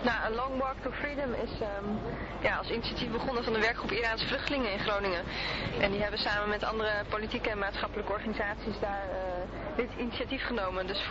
Nou, A Long Walk to Freedom is als initiatief begonnen van de werkgroep Iraanse vluchtelingen in Groningen. En die hebben samen met andere politieke en maatschappelijke organisaties daar dit initiatief genomen. Dus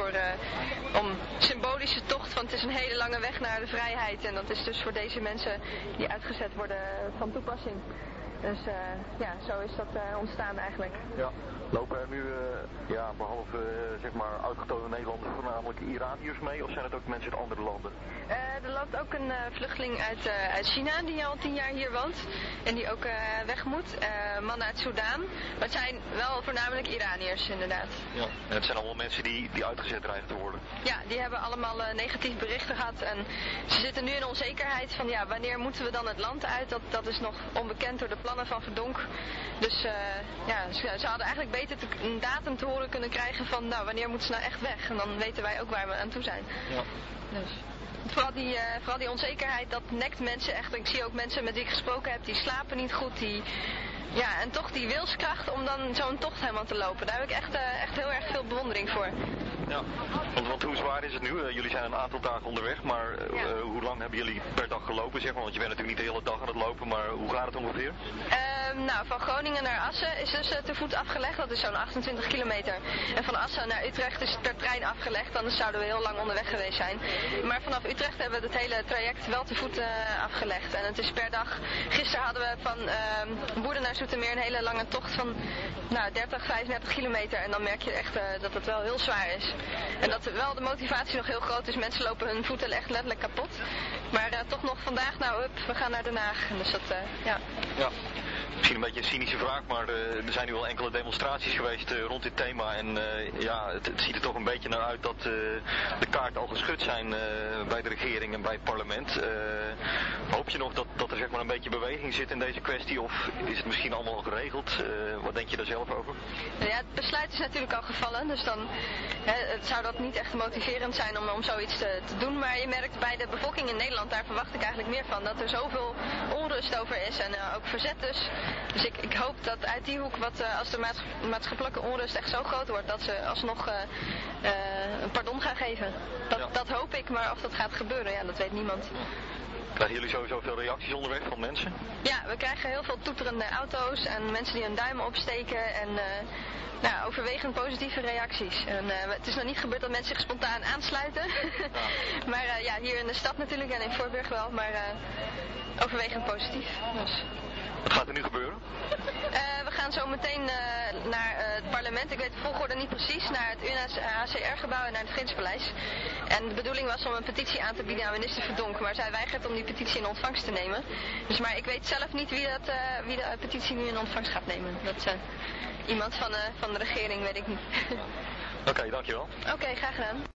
om symbolische tocht, want het is een hele lange weg naar de vrijheid. En dat is dus voor deze mensen die uitgezet worden van toepassing. Dus zo is dat ontstaan eigenlijk. Ja. Lopen er nu, behalve zeg maar uitgetogen Nederlanders, voornamelijk Iraniërs mee, of zijn het ook mensen uit andere landen? Er loopt ook een vluchteling uit China die al 10 jaar hier woont en die ook weg moet. Mannen uit Soudaan, maar het zijn wel voornamelijk Iraniërs inderdaad. Ja. En het zijn allemaal mensen die uitgezet dreigen te worden? Ja, die hebben allemaal negatief berichten gehad en ze zitten nu in onzekerheid van wanneer moeten we dan het land uit? Dat is nog onbekend door de plannen van Verdonk. Dus ze hadden eigenlijk beter een datum te horen kunnen krijgen van wanneer moeten ze nou echt weg. En dan weten wij ook waar we aan toe zijn. Ja. Dus. Vooral die onzekerheid, dat nekt mensen echt. Ik zie ook mensen met wie ik gesproken heb, die slapen niet goed. En toch die wilskracht om dan zo'n tocht helemaal te lopen. Daar heb ik echt heel erg veel bewondering voor. Ja, want hoe zwaar is het nu? Jullie zijn een aantal dagen onderweg, maar hoe lang hebben jullie per dag gelopen, zeg maar? Want je bent natuurlijk niet de hele dag aan het lopen, maar hoe gaat het ongeveer? Van Groningen naar Assen is dus te voet afgelegd, dat is zo'n 28 kilometer. En van Assen naar Utrecht is het per trein afgelegd, anders zouden we heel lang onderweg geweest zijn. Maar vanaf Utrecht hebben we het hele traject wel te voet afgelegd. En het is per dag, gisteren hadden we van Woerden naar Zoetermeer een hele lange tocht van 30, 35 kilometer. En dan merk je echt dat het wel heel zwaar is. En dat wel de motivatie nog heel groot is, mensen lopen hun voeten echt letterlijk kapot. Maar toch nog vandaag, we gaan naar Den Haag. Dus dat, Ja. Misschien een beetje een cynische vraag, maar er zijn nu al enkele demonstraties geweest rond dit thema. En het ziet er toch een beetje naar uit dat de kaarten al geschud zijn bij de regering en bij het parlement. Hoop je nog dat er zeg maar een beetje beweging zit in deze kwestie, of is het misschien allemaal al geregeld? Wat denk je daar zelf over? Ja, het besluit is natuurlijk al gevallen, dus dan zou dat niet echt motiverend zijn om zoiets te doen. Maar je merkt bij de bevolking in Nederland, daar verwacht ik eigenlijk meer van, dat er zoveel onrust over is en ook verzet dus. Dus ik hoop dat uit die hoek, als de maatschappelijke onrust echt zo groot wordt, dat ze alsnog een pardon gaan geven. Dat hoop ik, maar of dat gaat gebeuren, dat weet niemand. Krijgen jullie sowieso veel reacties onderweg van mensen? Ja, we krijgen heel veel toeterende auto's en mensen die hun duimen opsteken en overwegend positieve reacties. En, het is nog niet gebeurd dat mensen zich spontaan aansluiten. Maar hier in de stad natuurlijk en in Voorburg wel, maar overwegend positief. Dus. Wat gaat er nu gebeuren? We gaan zo meteen naar het parlement, ik weet de volgorde niet precies, naar het UNHCR-gebouw en naar het Vredespaleis. En de bedoeling was om een petitie aan te bieden aan minister Verdonk, maar zij weigert om die petitie in ontvangst te nemen. Dus, maar ik weet zelf niet wie de petitie nu in ontvangst gaat nemen. Dat iemand van de regering, weet ik niet. Oké, dankjewel. Oké, graag gedaan.